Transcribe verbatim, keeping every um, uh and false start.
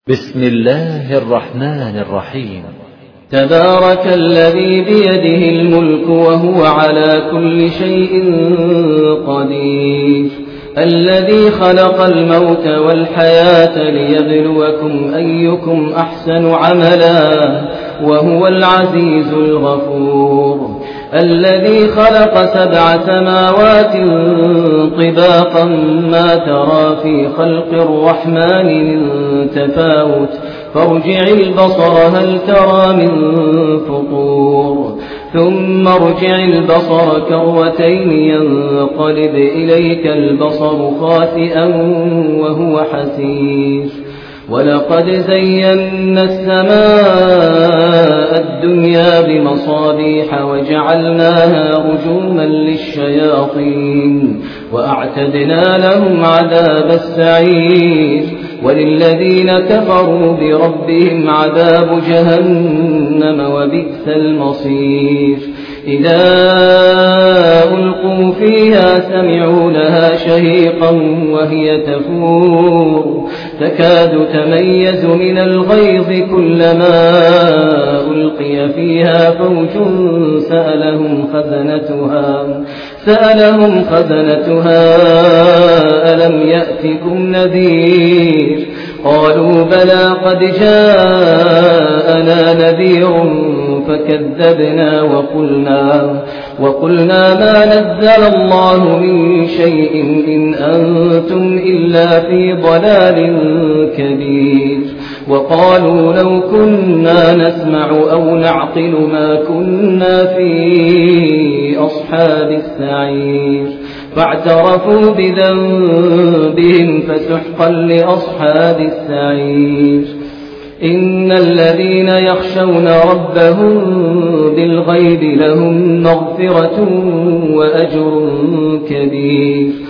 بسم الله الرحمن الرحيم. تبارك الذي بيده الملك وهو على كل شيء قدير، الذي خلق الموت والحياة ليبلوكم أيكم أحسن عملا وهو العزيز الغفور، الذي خلق سبع سماوات طباقا ما ترى في خلق الرحمن من تفاوت فارجع البصر هل ترى من فطور ثم ارجع البصر كرتين ينقلب إليك البصر خاسئا وهو حسير، ولقد زينا السماء الدنيا بمصابيح وجعلناها رجوما للشياطين وأعتدنا لهم عذاب السعير، وللذين كفروا بربهم عذاب جهنم وبئس المصير. إذا ألقوا فيها سمعوا لها شهيقا وهي تفور تكاد تميز من الغيظ كلما ألقي فيها فوج سألهم خزنتها سألهم خزنتها ألم يأتكم نذير قالوا بلى قد جاءنا نذير فكذبنا وقلنا, وقلنا ما نزل الله من شيء إن أنتم إلا في ضلال كبير، وقالوا لو كنا نسمع أو نعقل ما كنا في أصحاب السعير، فاعترفوا بذنبهم فسحقا لأصحاب السعير. إن الذين يخشون ربهم بالغيب لهم مغفرة وأجر كبير.